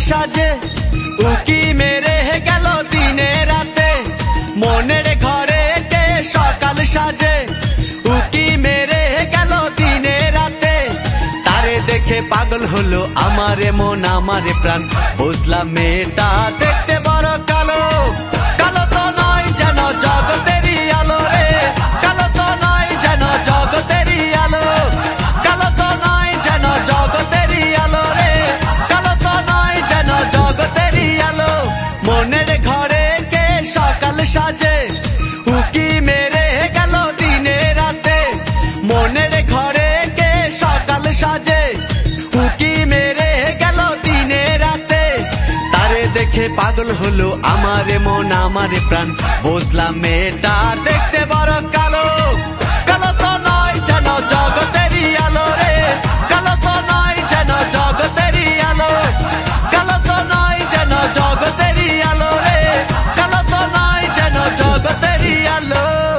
সাজে উকি মেরে গেল দিনে রাতে মনের ঘরে কে সকাল সাজে উকি মেরে গেল দিনে রাতে তারে দেখে পাগল হলো আমারে মন আমারে প্রাণ বুঝলাম মেয়েটা দেখতে বড় কালো কালো তো নয় যেন জগতেরই আলো রে কালো তো নয় যেন জগতেরই আলো কালো তো নয় যেন জগতেরই আলো রে কালো তো নয় যেন জগতেরই আলো মনের ঘরে কে সকাল সাজে উকি মেরে গেল দিনে রাতে মনের ঘরে কে সকাল সাজে উকি মেরে গেল দিনে রাতে তারে দেখে পাগল হলো আমারে মন আমারে প্রাণ বুঝলাম মেয়েটা দেখতে বড় কালো কালো তো নয় যেন জগতেরই আলো রে কালো তো নয় যেন জগতেরই আলো কালো তো নয় যেন জগতেরই আলো রে কালো তো নয় যেন জগতেরই আলো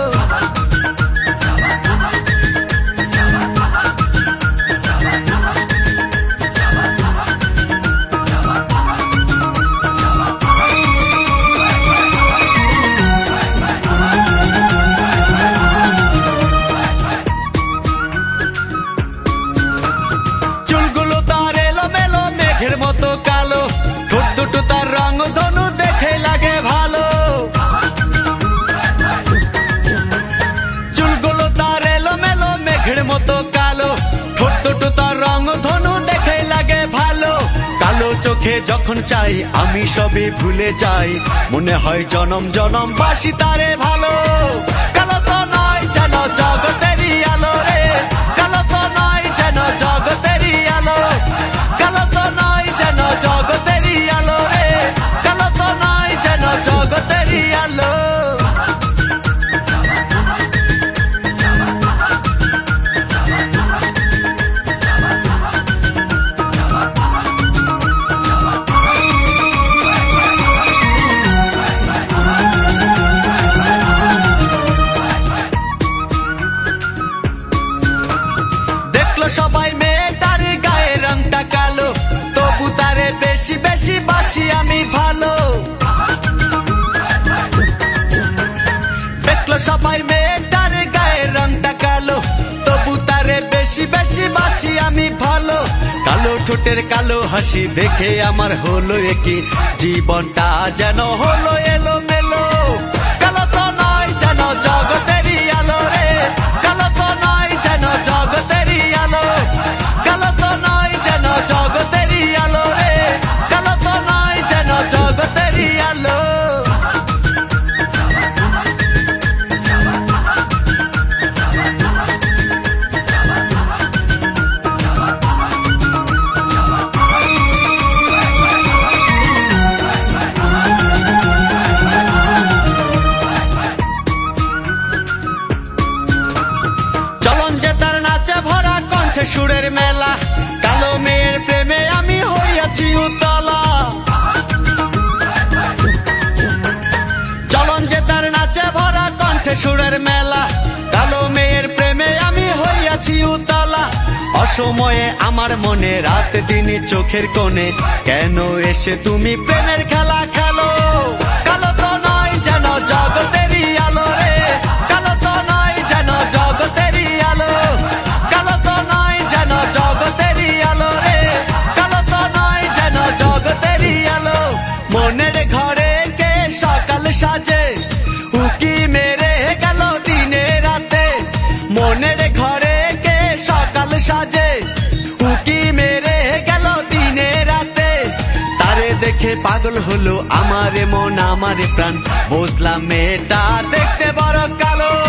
মেঘের মতো কালো ঠোঁট দুটো তার রং ধনু দেখে লাগে ভালো চুলগুলো তার এলোমেলো মেঘের মতো কালো ঠোঁট দুটো তার রং ধনু দেখে লাগে ভালো কালো চোখে যখন চাই আমি সবই ভুলে যাই মনে হয় জনম জনম বাসি তারে ভালো কালো তো নয় যেন জগতেরই আলো রে কালো তো নয় যেন জগতেরই আলো কালো তো নয় যেন জগতেরই আলো রে কালো তো নয় যেন জগতেরই আলো দেখলো সবাই মেয়েটার গায়ে রংটা কালো তবু তারে বেশি বেশি বাসি আমি ভালো দেখলো সবাই মেয়েটার গায়ে রংটা কালো তবু তারে বেশি বেশি বাসি আমি ভালো কালো ঠোঁটের কালো হাসি দেখে আমার হলো একই জীবনটা যেন হলো এলো মেলো কালো তো নয় যেন জগতেরই আলো রে কালো তো নয় যেন জগতেরই আলো কালো তো নয় যেন জগতেরই আলো রে কালো তো নয় যেন জগতেরই আলো চলন যে তার নাচে ভরা কণ্ঠে সুরের মেলা কালো মেয়ের প্রেমে আমি হইয়াছি উতলা চলন যে তার নাচে ভরা কণ্ঠে সুরের মেলা কালো মেয়ের প্রেমে আমি হইয়াছি উতলা অসময়ে আমার মনে রাত দিন চোখের কোণে কেন এসে তুমি প্রেমের খেলা খেলো কালো তো নয় যেন জগতেরই আলো রে কালো তো নয় যেন জগতেরই আলো কালো তো নয় যেন জগতেরই আলো রে কালো তো নয় যেন জগতেরই আলো মনের ঘরে কে সকাল সাজে উকি মেরে গেল দিনে রাতে মনের ঘরে কে সকাল সাজে উকি মেরে গেল দিনে রাতে তারে দেখে পাগল হলো আমারে মন আমারে প্রাণ বুঝলাম মেয়েটা দেখতে বড় কালো।